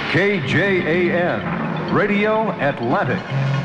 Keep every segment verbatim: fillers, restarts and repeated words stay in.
K J A N, Radio Atlantic.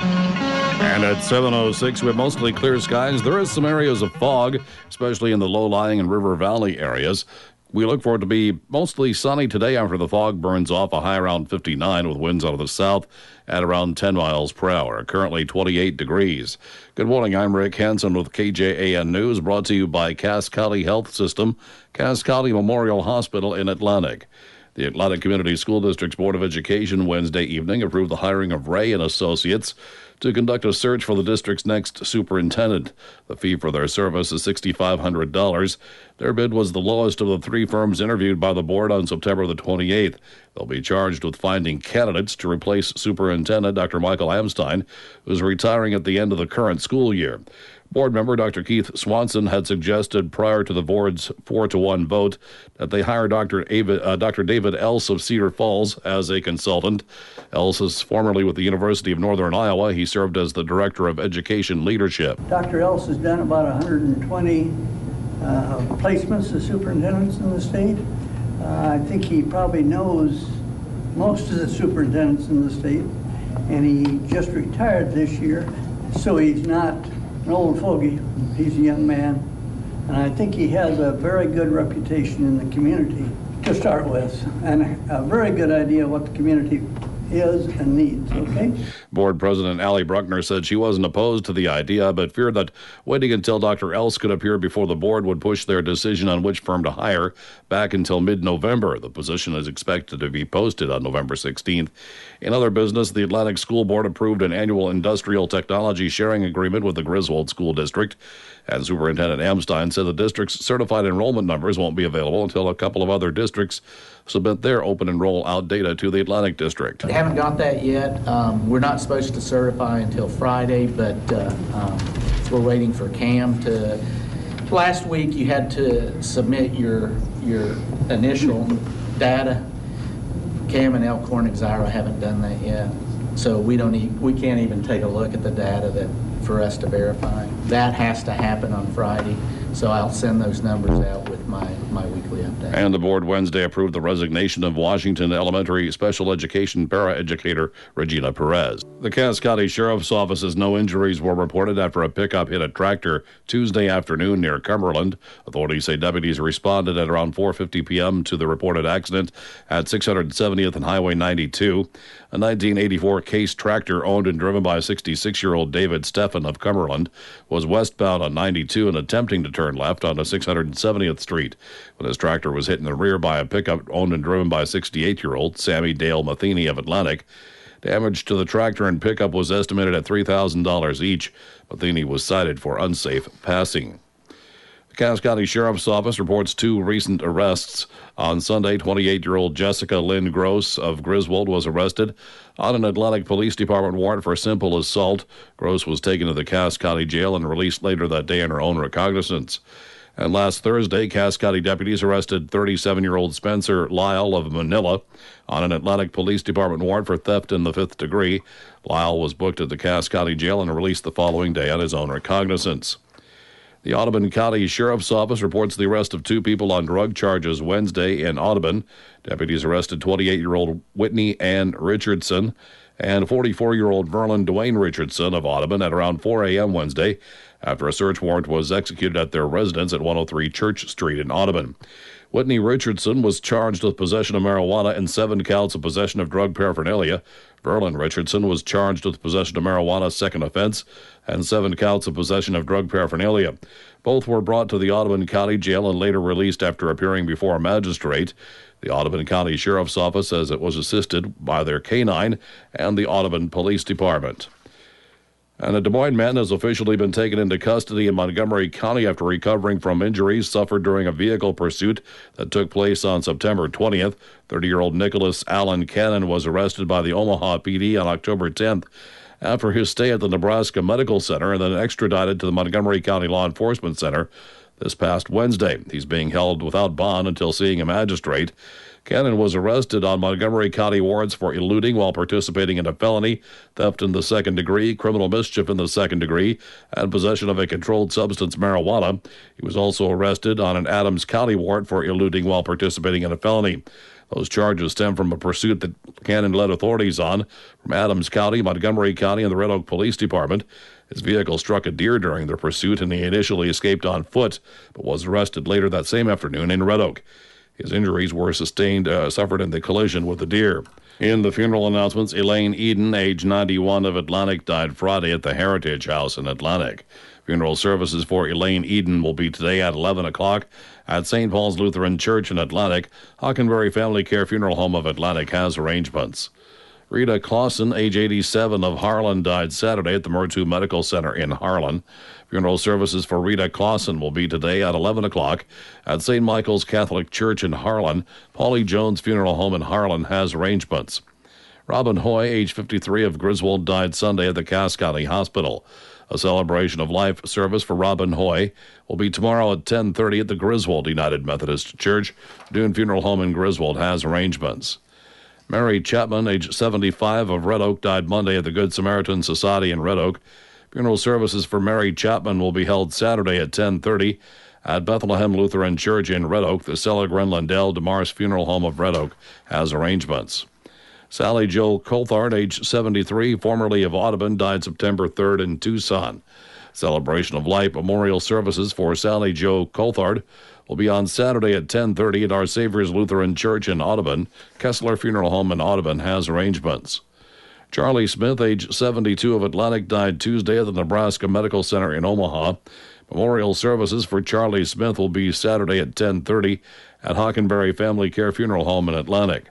And at seven oh six, we have mostly clear skies. There is some areas of fog, especially in the low-lying and river valley areas. We look for it to be mostly sunny today after the fog burns off, a high around fifty-nine with winds out of the south at around ten miles per hour. Currently twenty-eight degrees. Good morning, I'm Rick Hansen with K J A N News, brought to you by Cass County Health System, Cass County Memorial Hospital in Atlantic. The Atlantic Community School District's Board of Education Wednesday evening approved the hiring of Ray and Associates to conduct a search for the district's next superintendent. The fee for their service is six thousand five hundred dollars. Their bid was the lowest of the three firms interviewed by the board on September the twenty-eighth. They'll be charged with finding candidates to replace Superintendent Doctor Michael Amstein, who's retiring at the end of the current school year. Board member Doctor Keith Swanson had suggested prior to the board's four to one vote that they hire Doctor David, uh, Doctor David Else of Cedar Falls as a consultant. Else is formerly with the University of Northern Iowa. He served as the Director of Education Leadership. Doctor Else has done about one hundred twenty uh, placements as superintendents in the state. Uh, I think he probably knows most of the superintendents in the state, and he just retired this year, so he's not an old fogey. He's a young man, and I think he has a very good reputation in the community to start with, and a very good idea what the community is and needs, okay? Board President Allie Bruckner said she wasn't opposed to the idea, but feared that waiting until Doctor Else could appear before the board would push their decision on which firm to hire back until mid-November. The position is expected to be posted on November sixteenth. In other business, the Atlantic School Board approved an annual industrial technology sharing agreement with the Griswold School District, and Superintendent Amstein said the district's certified enrollment numbers won't be available until a couple of other districts submit their open enroll out data to the Atlantic District. We haven't got that yet. Um, we're not supposed to certify until Friday, but uh, um, we're waiting for Cam to. Last week you had to submit your your initial data. Cam and Elkhorn Exira haven't done that yet, so we don't e- we can't even take a look at the data that for us to verify. That has to happen on Friday, so I'll send those numbers out with my, my weekly update. And the board Wednesday approved the resignation of Washington Elementary Special Education paraeducator Regina Perez. The Cass County Sheriff's Office says no injuries were reported after a pickup hit a tractor Tuesday afternoon near Cumberland. Authorities say deputies responded at around four fifty p.m. to the reported accident at six hundred seventieth and Highway ninety-two. A nineteen eighty-four Case tractor owned and driven by sixty-six-year-old David Steffen of Cumberland was westbound on ninety-two and attempting to turn left onto six hundred seventieth Street when his tractor was hit in the rear by a pickup owned and driven by sixty-eight-year-old Sammy Dale Matheny of Atlantic. Damage to the tractor and pickup was estimated at three thousand dollars each. Matheny was cited for unsafe passing. The Cass County Sheriff's Office reports two recent arrests. On Sunday, twenty-eight-year-old Jessica Lynn Gross of Griswold was arrested on an Atlantic Police Department warrant for simple assault. Gross was taken to the Cass County Jail and released later that day on her own recognizance. And last Thursday, Cass County deputies arrested thirty-seven-year-old Spencer Lyle of Manila on an Atlantic Police Department warrant for theft in the fifth degree. Lyle was booked at the Cass County Jail and released the following day on his own recognizance. The Audubon County Sheriff's Office reports the arrest of two people on drug charges Wednesday in Audubon. Deputies arrested twenty-eight-year-old Whitney Ann Richardson and forty-four-year-old Verlin Dwayne Richardson of Audubon at around four a.m. Wednesday after a search warrant was executed at their residence at one oh three Church Street in Audubon. Whitney Richardson was charged with possession of marijuana and seven counts of possession of drug paraphernalia. Verlin Richardson was charged with possession of marijuana, second offense, and seven counts of possession of drug paraphernalia. Both were brought to the Audubon County Jail and later released after appearing before a magistrate. The Audubon County Sheriff's Office says it was assisted by their canine and the Audubon Police Department. And a Des Moines man has officially been taken into custody in Montgomery County after recovering from injuries suffered during a vehicle pursuit that took place on September twentieth. thirty-year-old Nicholas Allen Cannon was arrested by the Omaha P D on October tenth after his stay at the Nebraska Medical Center and then extradited to the Montgomery County Law Enforcement Center this past Wednesday. He's being held without bond until seeing a magistrate. Cannon was arrested on Montgomery County warrants for eluding while participating in a felony, theft in the second degree, criminal mischief in the second degree, and possession of a controlled substance, marijuana. He was also arrested on an Adams County warrant for eluding while participating in a felony. Those charges stem from a pursuit that Buchanan led authorities on from Adams County, Montgomery County, and the Red Oak Police Department. His vehicle struck a deer during the pursuit, and he initially escaped on foot, but was arrested later that same afternoon in Red Oak. His injuries were sustained, uh, suffered in the collision with the deer. In the funeral announcements, Elaine Eden, age ninety-one, of Atlantic, died Friday at the Heritage House in Atlantic. Funeral services for Elaine Eden will be today at eleven o'clock at Saint Paul's Lutheran Church in Atlantic. Hockenberry Family Care Funeral Home of Atlantic has arrangements. Rita Clausen, age eighty-seven, of Harlan, died Saturday at the Murtu Medical Center in Harlan. Funeral services for Rita Clausen will be today at eleven o'clock at Saint Michael's Catholic Church in Harlan. Paulie Jones Funeral Home in Harlan has arrangements. Robin Hoy, age fifty-three, of Griswold, died Sunday at the Cass County Hospital. A celebration of life service for Robin Hoy will be tomorrow at ten thirty at the Griswold United Methodist Church. Dune Funeral Home in Griswold has arrangements. Mary Chapman, age seventy-five, of Red Oak, died Monday at the Good Samaritan Society in Red Oak. Funeral services for Mary Chapman will be held Saturday at ten thirty at Bethlehem Lutheran Church in Red Oak. The Seligren Lindell DeMars Funeral Home of Red Oak has arrangements. Sally Jo Coulthard, age seventy-three, formerly of Audubon, died September third in Tucson. Celebration of Life memorial services for Sally Jo Coulthard will be on Saturday at ten thirty at Our Savior's Lutheran Church in Audubon. Kessler Funeral Home in Audubon has arrangements. Charlie Smith, age seventy-two, of Atlantic, died Tuesday at the Nebraska Medical Center in Omaha. Memorial services for Charlie Smith will be Saturday at ten thirty at Hockenberry Family Care Funeral Home in Atlantic.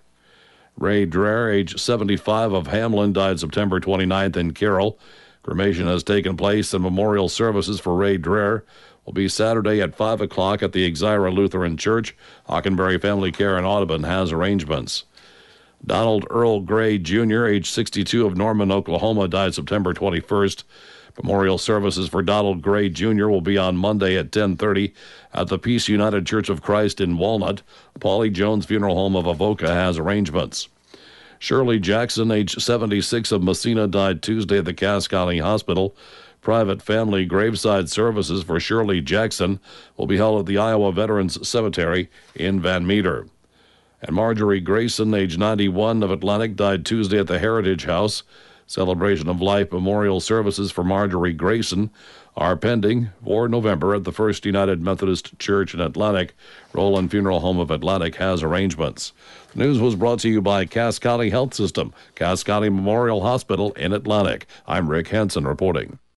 Ray Dreher, age seventy-five, of Hamlin, died September twenty-ninth in Carroll. Cremation has taken place, and memorial services for Ray Dreher will be Saturday at five o'clock at the Exira Lutheran Church. Hockenberry Family Care in Audubon has arrangements. Donald Earl Gray, Junior, age sixty-two, of Norman, Oklahoma, died September twenty-first. Memorial services for Donald Gray, Junior will be on Monday at ten thirty at the Peace United Church of Christ in Walnut. Paulie Jones Funeral Home of Avoca has arrangements. Shirley Jackson, age seventy-six, of Messina, died Tuesday at the Cass County Hospital. Private family graveside services for Shirley Jackson will be held at the Iowa Veterans Cemetery in Van Meter. And Marjorie Grayson, age ninety-one, of Atlantic, died Tuesday at the Heritage House. Celebration of Life memorial services for Marjorie Grayson are pending for November at the First United Methodist Church in Atlantic. Roland Funeral Home of Atlantic has arrangements. The news was brought to you by Cass County Health System, Cass County Memorial Hospital in Atlantic. I'm Rick Hansen reporting.